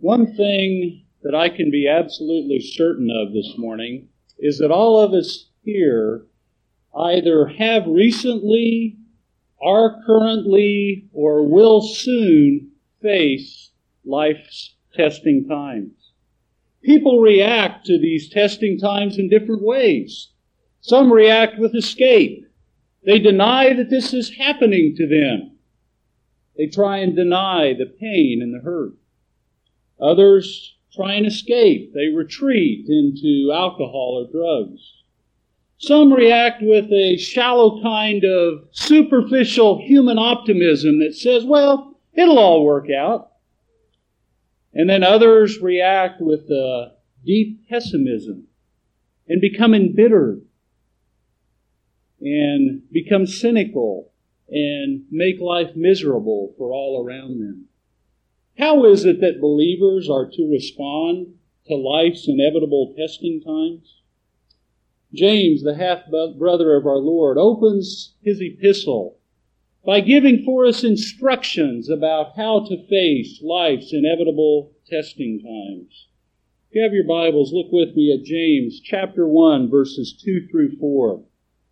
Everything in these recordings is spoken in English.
One thing that I can be absolutely certain of this morning is that all of us here either have recently, are currently, or will soon face life's testing times. People react to these testing times in different ways. Some react with escape. They deny that this is happening to them. They try and deny the pain and the hurt. Others try and escape. They retreat into alcohol or drugs. Some react with a shallow kind of superficial human optimism that says, well, it'll all work out. And then others react with a deep pessimism and become embittered and become cynical and make life miserable for all around them. How is it that believers are to respond to life's inevitable testing times? James, the half-brother of our Lord, opens his epistle by giving for us instructions about how to face life's inevitable testing times. If you have your Bibles, look with me at James chapter 1, verses 2 through 4.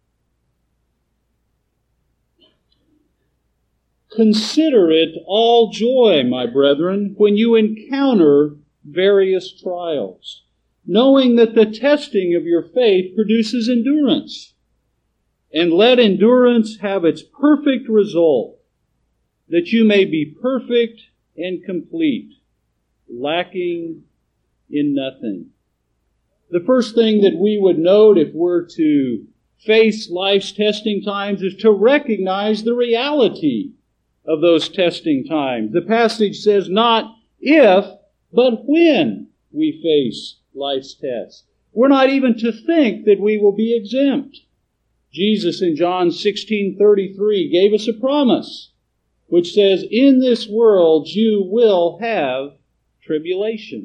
Consider it all joy, my brethren, when you encounter various trials, knowing that the testing of your faith produces endurance. And let endurance have its perfect result, that you may be perfect and complete, lacking in nothing. The first thing that we would note if we're to face life's testing times is to recognize the reality of those testing times. The passage says not if, but when we face life's tests. We're not even to think that we will be exempt. Jesus in John 16:33 gave us a promise, which says, in this world you will have tribulation.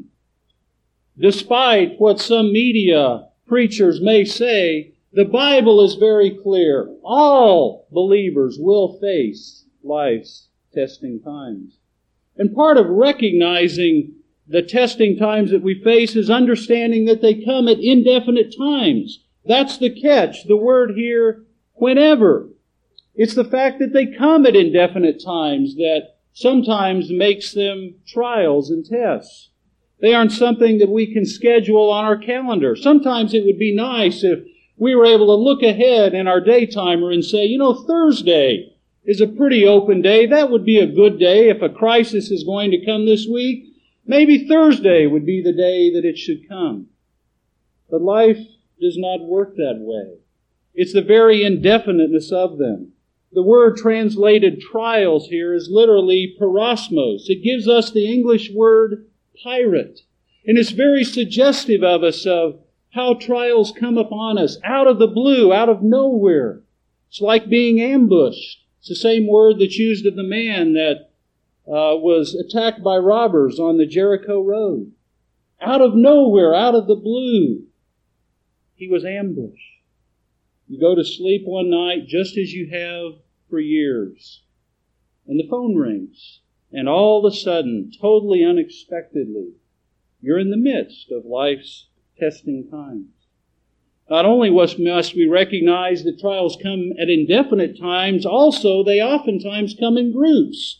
Despite what some media preachers may say, the Bible is very clear. All believers will face life's testing times. And part of recognizing the testing times that we face is understanding that they come at indefinite times. That's the catch. The word here, whenever. It's the fact that they come at indefinite times that sometimes makes them trials and tests. They aren't something that we can schedule on our calendar. Sometimes it would be nice if we were able to look ahead in our day timer and say, Thursday is a pretty open day. That would be a good day if a crisis is going to come this week. Maybe Thursday would be the day that it should come. But life does not work that way. It's the very indefiniteness of them. The word translated trials here is literally parosmos. It gives us the English word pirate. And it's very suggestive of us of how trials come upon us out of the blue, out of nowhere. It's like being ambushed. It's the same word that's used of the man that was attacked by robbers on the Jericho road. Out of nowhere, out of the blue, he was ambushed. You go to sleep one night just as you have for years, and the phone rings, and all of a sudden, totally unexpectedly, you're in the midst of life's testing times. Not only must we recognize that trials come at indefinite times, also they oftentimes come in groups.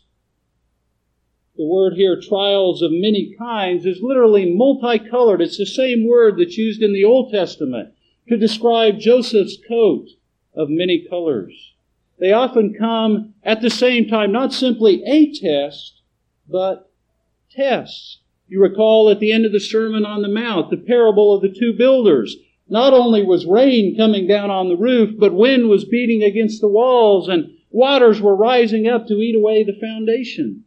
The word here, trials of many kinds, is literally multicolored. It's the same word that's used in the Old Testament to describe Joseph's coat of many colors. They often come at the same time, not simply a test, but tests. You recall at the end of the Sermon on the Mount, the parable of the two builders. Not only was rain coming down on the roof, but wind was beating against the walls and waters were rising up to eat away the foundation.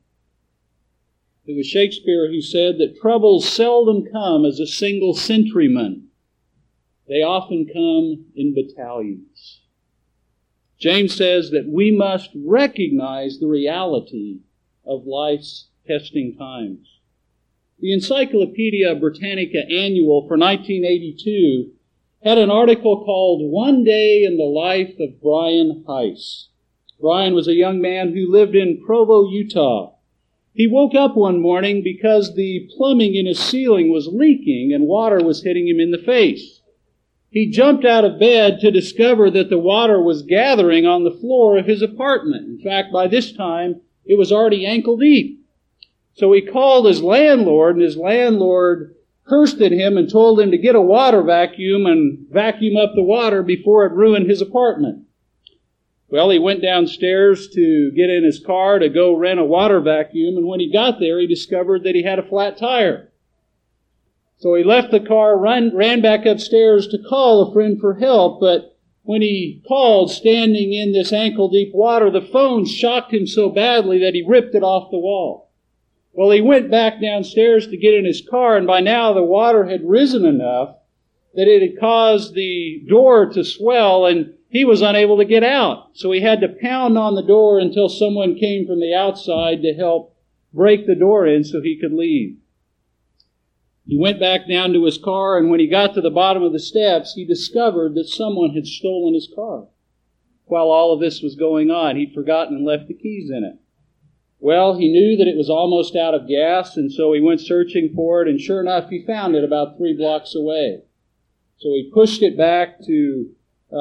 It was Shakespeare who said that troubles seldom come as a single sentryman. They often come in battalions. James says that we must recognize the reality of life's testing times. The Encyclopedia Britannica Annual for 1982 had an article called One Day in the Life of Brian Heiss. Brian was a young man who lived in Provo, Utah. He woke up one morning because the plumbing in his ceiling was leaking and water was hitting him in the face. He jumped out of bed to discover that the water was gathering on the floor of his apartment. In fact, by this time, it was already ankle deep. So he called his landlord, and his landlord cursed at him and told him to get a water vacuum and vacuum up the water before it ruined his apartment. Well, he went downstairs to get in his car to go rent a water vacuum, and when he got there, he discovered that he had a flat tire. So he left the car, ran back upstairs to call a friend for help, but when he called, standing in this ankle-deep water, the phone shocked him so badly that he ripped it off the wall. Well, he went back downstairs to get in his car, and by now the water had risen enough that it had caused the door to swell, and he was unable to get out. So he had to pound on the door until someone came from the outside to help break the door in so he could leave. He went back down to his car, and when he got to the bottom of the steps, he discovered that someone had stolen his car. While all of this was going on, he'd forgotten and left the keys in it. Well, he knew that it was almost out of gas, and so he went searching for it, and sure enough, he found it about 3 blocks away. So he pushed it back to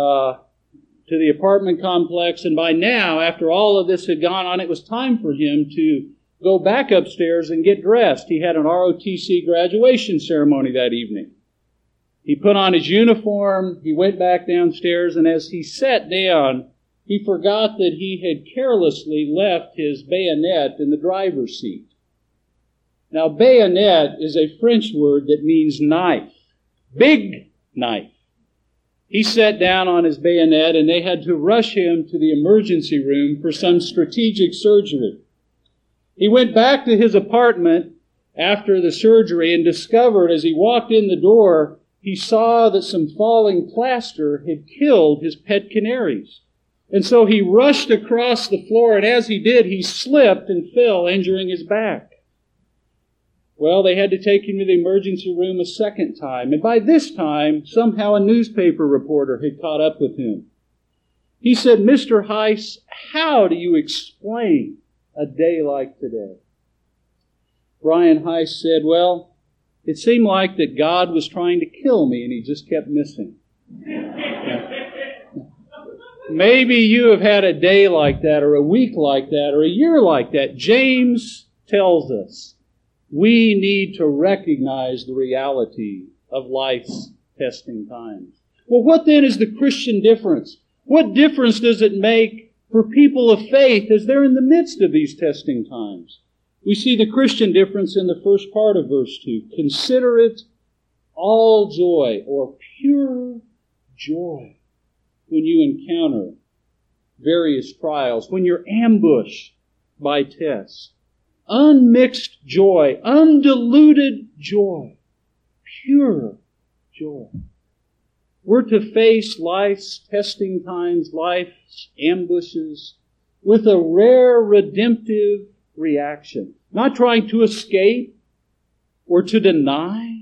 the apartment complex, and by now, after all of this had gone on, it was time for him to go back upstairs and get dressed. He had an ROTC graduation ceremony that evening. He put on his uniform, he went back downstairs, and as he sat down, he forgot that he had carelessly left his bayonet in the driver's seat. Now, bayonet is a French word that means knife. Big knife. He sat down on his bayonet, and they had to rush him to the emergency room for some strategic surgery. He went back to his apartment after the surgery and discovered as he walked in the door, he saw that some falling plaster had killed his pet canaries. And so he rushed across the floor, and as he did, he slipped and fell, injuring his back. Well, they had to take him to the emergency room a second time, and by this time, somehow a newspaper reporter had caught up with him. He said, "Mr. Heiss, how do you explain a day like today?" Brian Heiss said, "Well, it seemed like that God was trying to kill me, and he just kept missing." Maybe you have had a day like that, or a week like that, or a year like that. James tells us we need to recognize the reality of life's testing times. Well, what then is the Christian difference? What difference does it make for people of faith as they're in the midst of these testing times? We see the Christian difference in the first part of verse 2. Consider it all joy, or pure joy, when you encounter various trials, when you're ambushed by tests. Unmixed joy, undiluted joy, pure joy. We're to face life's testing times, life's ambushes, with a rare redemptive reaction. Not trying to escape or to deny,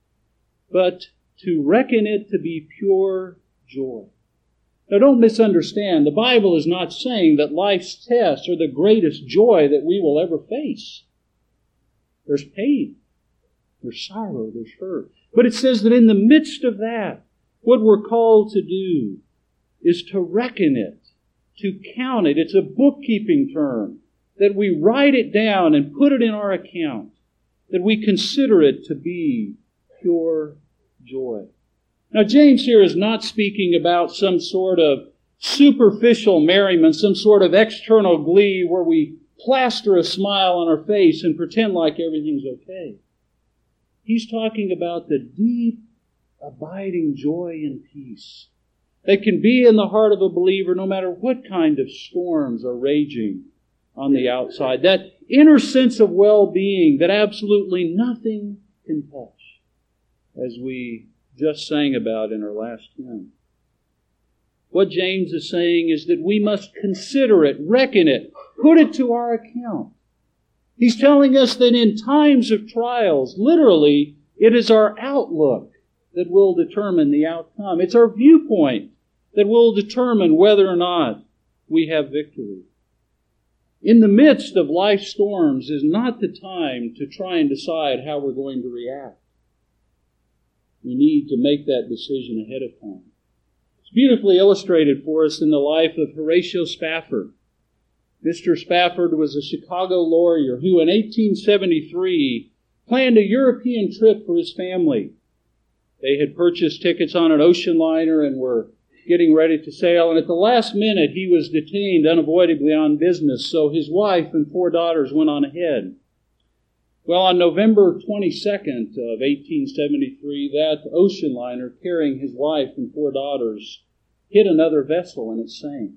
but to reckon it to be pure joy. Now, don't misunderstand. The Bible is not saying that life's tests are the greatest joy that we will ever face. There's pain, there's sorrow, there's hurt. But it says that in the midst of that, what we're called to do is to reckon it, to count it. It's a bookkeeping term, that we write it down and put it in our account, that we consider it to be pure joy. Now, James here is not speaking about some sort of superficial merriment, some sort of external glee where we plaster a smile on our face and pretend like everything's okay. He's talking about the deep, abiding joy and peace that can be in the heart of a believer no matter what kind of storms are raging on the outside. That inner sense of well-being that absolutely nothing can touch, as we just sang about in our last hymn. What James is saying is that we must consider it, reckon it, put it to our account. He's telling us that in times of trials, literally, it is our outlook that will determine the outcome. It's our viewpoint that will determine whether or not we have victory. in the midst of life's storms is not the time to try and decide how we're going to react. We need to make that decision ahead of time. It's beautifully illustrated for us in the life of Horatio Spafford. Mr. Spafford was a Chicago lawyer who in 1873 planned a European trip for his family. They had purchased tickets on an ocean liner and were getting ready to sail, and at the last minute he was detained unavoidably on business, so his wife and 4 daughters went on ahead. Well, on November 22nd of 1873, that ocean liner carrying his wife and 4 daughters hit another vessel and it sank.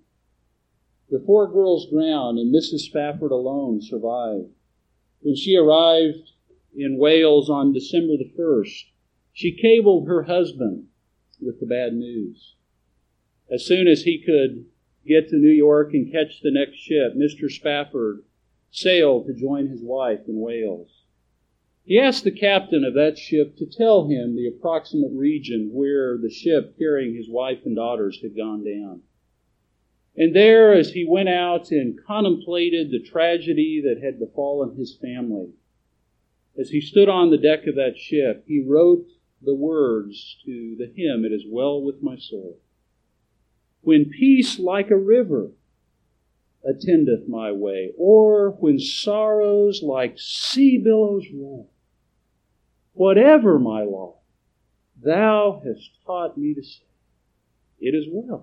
The 4 girls drowned and Mrs. Spafford alone survived. When she arrived in Wales on December the 1st, she cabled her husband with the bad news. As soon as he could get to New York and catch the next ship, Mr. Spafford sailed to join his wife in Wales. He asked the captain of that ship to tell him the approximate region where the ship carrying his wife and daughters had gone down. And there, as he went out and contemplated the tragedy that had befallen his family, as he stood on the deck of that ship, he wrote the words to the hymn, "It Is Well With My Soul." When peace like a river attendeth my way, or when sorrows like sea billows roll, whatever my lot, thou hast taught me to say, it is well.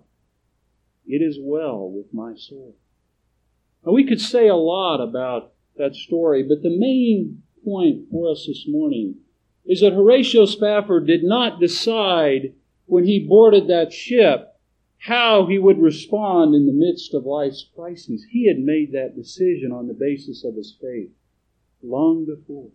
It is well with my soul. Now, we could say a lot about that story, but the main point for us this morning is that Horatio Spafford did not decide when he boarded that ship how he would respond in the midst of life's crises. He had made that decision on the basis of his faith long before.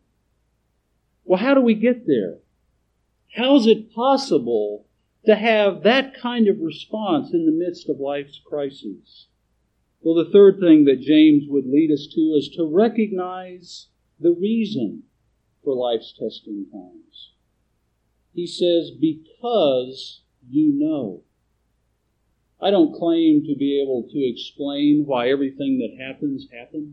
Well, how do we get there? How is it possible to have that kind of response in the midst of life's crises? Well, the third thing that James would lead us to is to recognize the reason for life's testing times. He says, because you know. I don't claim to be able to explain why everything that happens.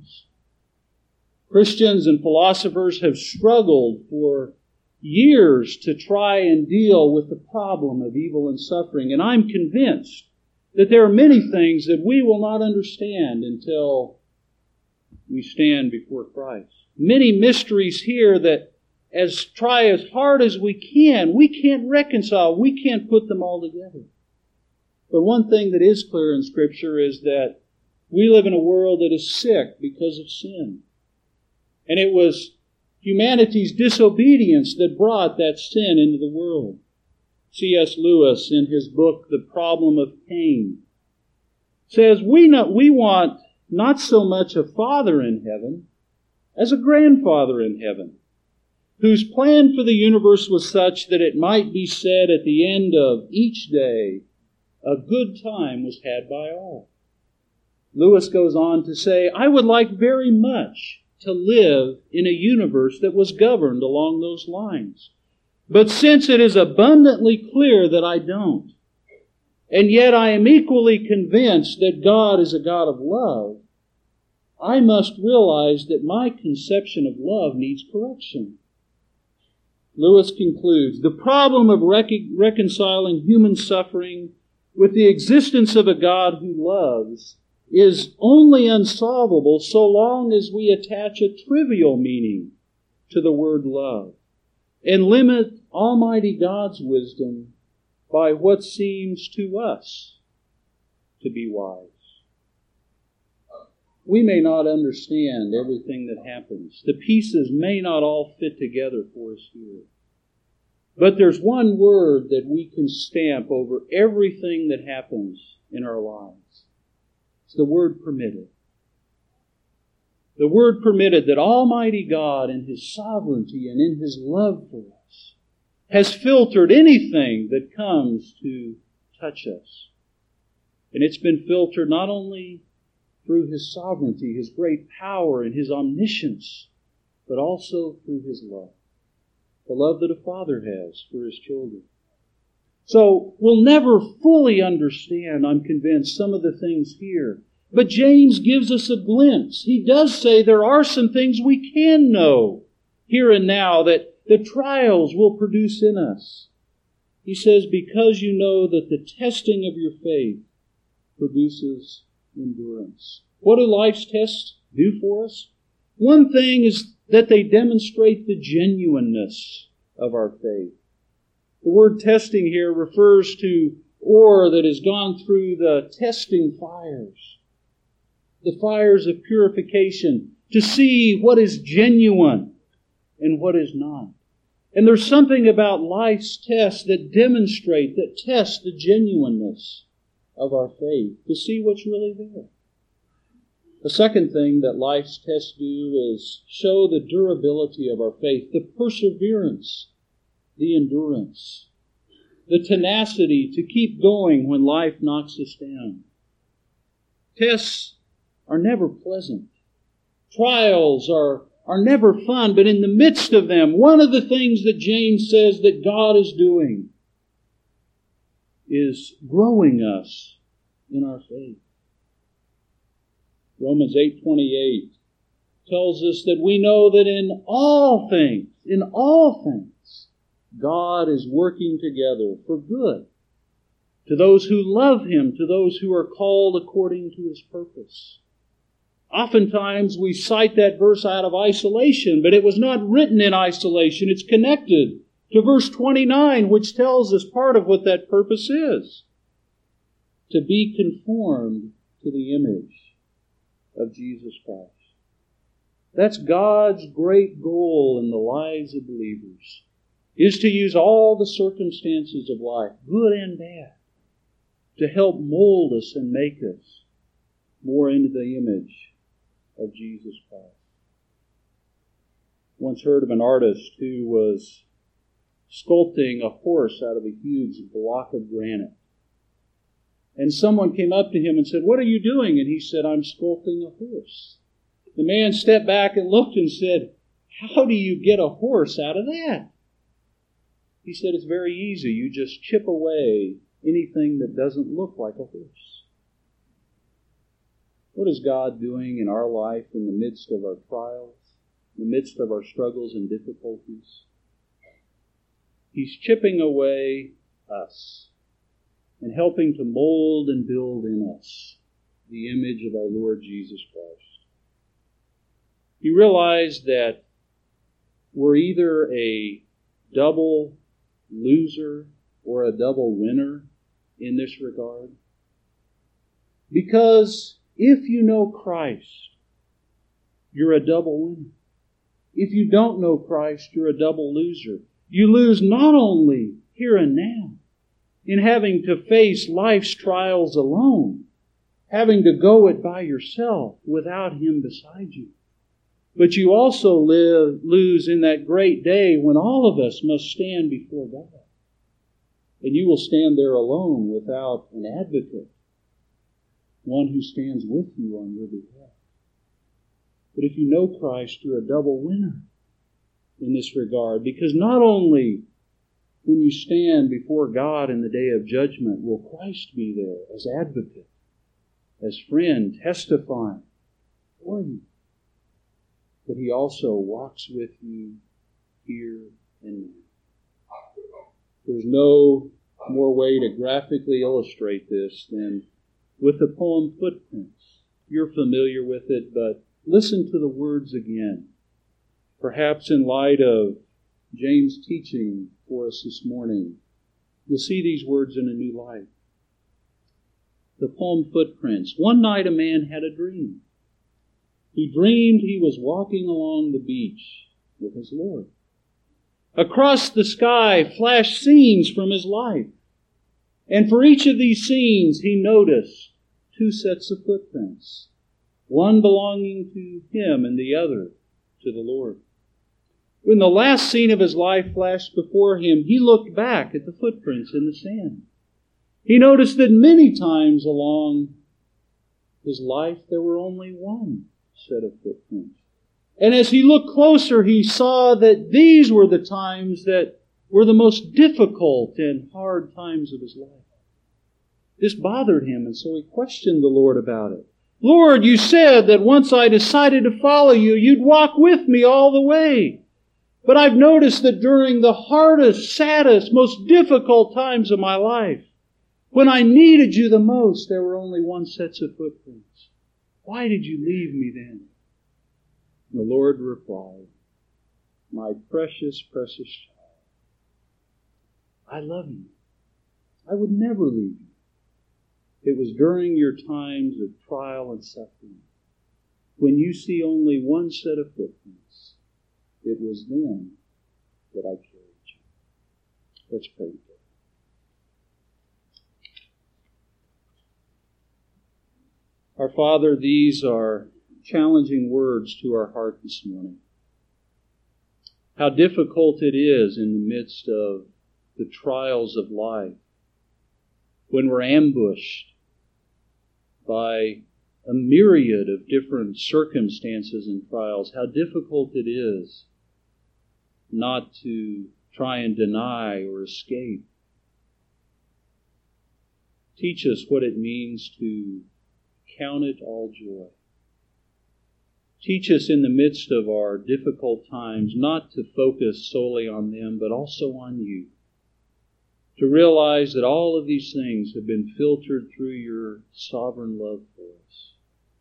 Christians and philosophers have struggled for years to try and deal with the problem of evil and suffering, and I'm convinced that there are many things that we will not understand until we stand before Christ. Many mysteries here that try as hard as we can't reconcile, we can't put them all together. But one thing that is clear in Scripture is that we live in a world that is sick because of sin. And it was humanity's disobedience that brought that sin into the world. C.S. Lewis, in his book, The Problem of Cain, says we want not so much a father in heaven as a grandfather in heaven, whose plan for the universe was such that it might be said at the end of each day, a good time was had by all. Lewis goes on to say, I would like very much to live in a universe that was governed along those lines. But since it is abundantly clear that I don't, and yet I am equally convinced that God is a God of love, I must realize that my conception of love needs correction. Lewis concludes, the problem of reconciling human suffering with the existence of a God who loves is only unsolvable so long as we attach a trivial meaning to the word love and limit Almighty God's wisdom by what seems to us to be wise. We may not understand everything that happens. The pieces may not all fit together for us here. But there's one word that we can stamp over everything that happens in our lives. It's the word permitted. The word permitted, that Almighty God in His sovereignty and in His love for us has filtered anything that comes to touch us. And it's been filtered not only through His sovereignty, His great power and His omniscience, but also through His love. The love that a father has for his children. So we'll never fully understand, I'm convinced, some of the things here. But James gives us a glimpse. He does say there are some things we can know here and now that the trials will produce in us. He says, because you know that the testing of your faith produces endurance. What do life's tests do for us? One thing is that they demonstrate the genuineness of our faith. The word testing here refers to ore that has gone through the testing fires, the fires of purification, to see what is genuine and what is not. And there's something about life's tests that demonstrate, that test the genuineness of our faith, to see what's really there. The second thing that life's tests do is show the durability of our faith, the perseverance, the endurance, the tenacity to keep going when life knocks us down. Tests are never pleasant. Trials are never fun, but in the midst of them, one of the things that James says that God is doing is growing us in our faith. Romans 8:28 tells us that we know that in all things, God is working together for good to those who love Him, to those who are called according to His purpose. Oftentimes we cite that verse out of isolation, but it was not written in isolation. It's connected to verse 29, which tells us part of what that purpose is. To be conformed to the image of Jesus Christ. That's God's great goal in the lives of believers, is to use all the circumstances of life, good and bad, to help mold us and make us more into the image of Jesus Christ. Once heard of an artist who was sculpting a horse out of a huge block of granite. And someone came up to him and said, "What are you doing?" And he said, "I'm sculpting a horse." The man stepped back and looked and said, "How do you get a horse out of that?" He said, "It's very easy. You just chip away anything that doesn't look like a horse." What is God doing in our life in the midst of our trials, in the midst of our struggles and difficulties? He's chipping away us and helping to mold and build in us the image of our Lord Jesus Christ. He realized that we're either a double loser or a double winner in this regard. Because if you know Christ, you're a double winner. If you don't know Christ, you're a double loser. You lose not only here and now, in having to face life's trials alone, having to go it by yourself without Him beside you, but you also lose in that great day when all of us must stand before God. And you will stand there alone without an advocate, one who stands with you on your behalf. But if you know Christ, you're a double winner in this regard, because not only when you stand before God in the day of judgment will Christ be there as advocate, as friend, testifying for you, but He also walks with you here and now. There's no more way to graphically illustrate this than with the poem Footprints. You're familiar with it, but listen to the words again. Perhaps in light of James' teaching for us this morning, you'll see these words in a new light. The poem Footprints. One night a man had a dream. He dreamed he was walking along the beach with his Lord. Across the sky flashed scenes from his life. And for each of these scenes, he noticed two sets of footprints, one belonging to him and the other to the Lord. When the last scene of his life flashed before him, he looked back at the footprints in the sand. He noticed that many times along his life, there were only one set of footprints. And as he looked closer, he saw that these were the times that were the most difficult and hard times of his life. This bothered him, and so he questioned the Lord about it. Lord, you said that once I decided to follow you, you'd walk with me all the way. But I've noticed that during the hardest, saddest, most difficult times of my life, when I needed you the most, there were only one set of footprints. Why did you leave me then? And the Lord replied, my precious, precious child, I love you. I would never leave you. It was during your times of trial and suffering, when you see only one set of footprints, it was then that I carried you. Let's pray together. Our Father, these are challenging words to our heart this morning. How difficult it is in the midst of the trials of life, when we're ambushed by a myriad of different circumstances and trials, how difficult it is not to try and deny or escape. Teach us what it means to count it all joy. Teach us in the midst of our difficult times not to focus solely on them, but also on you. To realize that all of these things have been filtered through your sovereign love for us.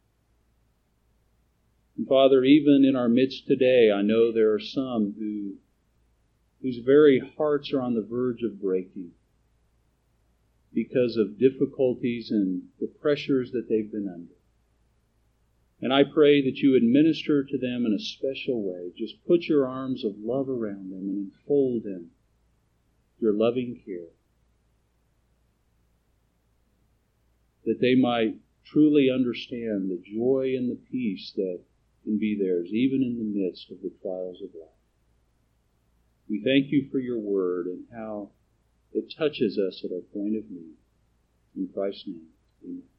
And Father, even in our midst today, I know there are some whose very hearts are on the verge of breaking because of difficulties and the pressures that they've been under. And I pray that you would minister to them in a special way. Just put your arms of love around them and enfold them, your loving care, that they might truly understand the joy and the peace that can be theirs, even in the midst of the trials of life. We thank you for your word and how it touches us at our point of need. In Christ's name, amen.